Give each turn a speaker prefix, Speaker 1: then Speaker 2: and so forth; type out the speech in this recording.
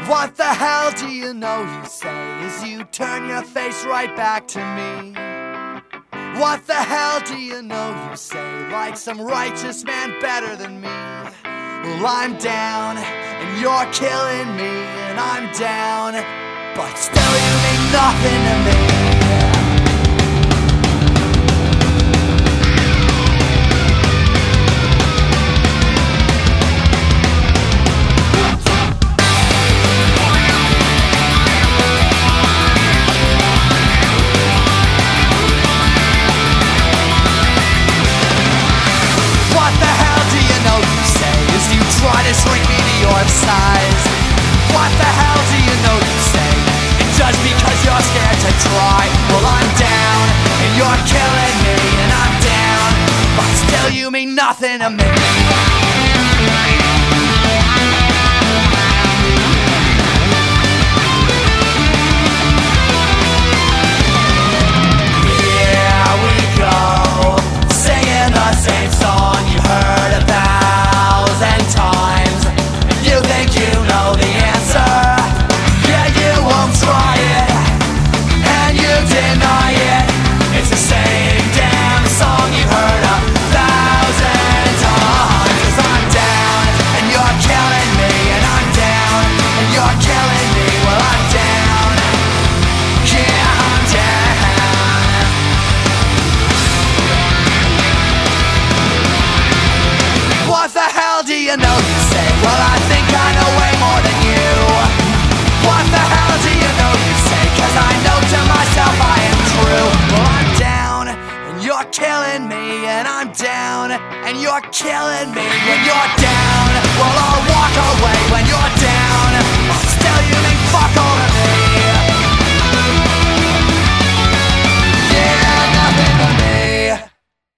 Speaker 1: What the hell do you know, you say, as you turn your face right back to me? What the hell do you know, you say, like some righteous man better than me? Well, I'm down, and you're killing me, and I'm down, but still you mean nothing to me. Try to shrink me to your size. What the hell do you know, you say? And just because you're scared to try. Well, I'm down, and you're killing me, and I'm down, but still you mean nothing to me. Do you know, you say? Well, I think I know way more than you. What the hell do you know, you say? 'Cause I know to myself I am true. Well, I'm down, and you're killing me, and I'm down, and you're killing me. When you're down, well, I'll walk away when you're down.